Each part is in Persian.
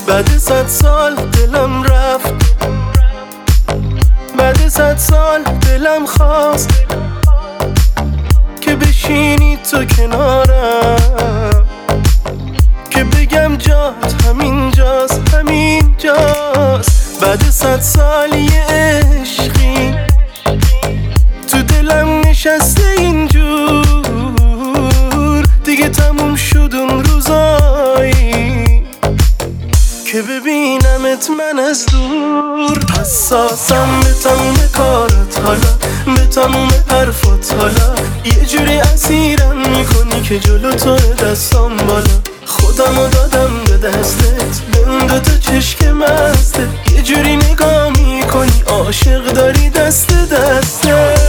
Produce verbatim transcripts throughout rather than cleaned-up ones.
بعد صد سال دلم رفت، بعد صد سال دلم خواست که بشینی تو کنارم، که بگم جات همین جاست همین جاست. بعد صد سال یه عشقی تو دلم نشسته اینجور، دیگه تموم شد اون روزایی که ببینمت من از دور. حساسم به تموم کارت حالا، به تموم حرفات حالا، یه جوری اسیرم میکنی که جلو تو دستام بالا. خودمو دادم به دستت، به اون دوتا چشک مستت، یه جوری نگاه میکنی عاشق داری دست دستت.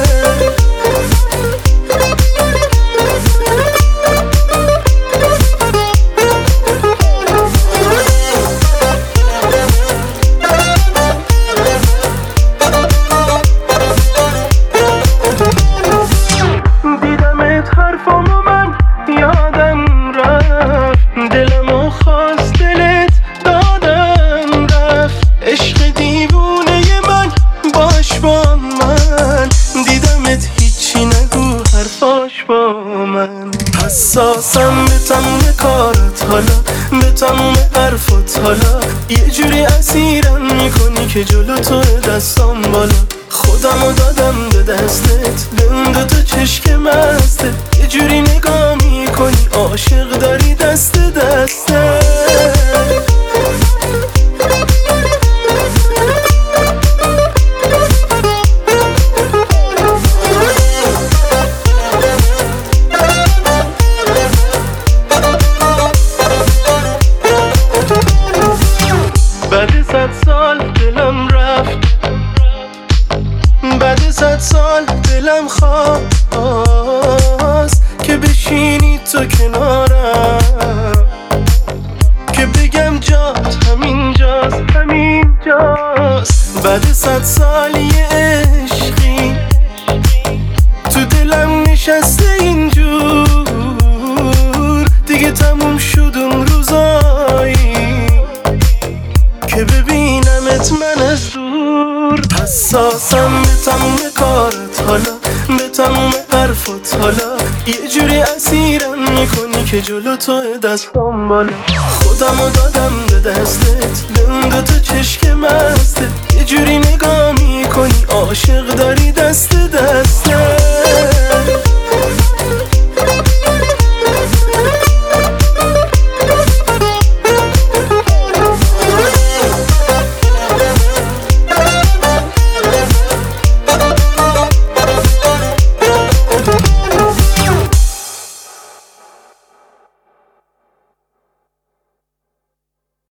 حرفامو من یادم رفت، دلمو خواست دلت دادم رفت. عشق دیوونه من باش با من، دیدمت هیچی نگو حرفاش با من. حساسم به تموم کارت حالا، به تموم حرفات حالا، یه جوری اسیرم میکنی که جلو تو دستام بالا. خودمو دادم به دستت، به اون دوتا چشک مستت، یه جوری نگاه میکنی عاشق داری دست دستت. بعد صد سال دلم رفت، بعد صد سال دلم خواست که بشینی تو کنارم، که بگم جات همین جاست همین جاست. بعد صد سال یه عشقی تو دلم نشسته اینجور، دیگه تموم شد اون روزایی که ببینمت من از دور. حساسم به تموم کارت حالا، به تموم حرفات حالا، یه جوری اسیرم میکنی که جلو تو دستام بالا. خودمو دادم به دستت، به اون دوتا چشک مستت، یه جوری نگاه میکنی عاشق داری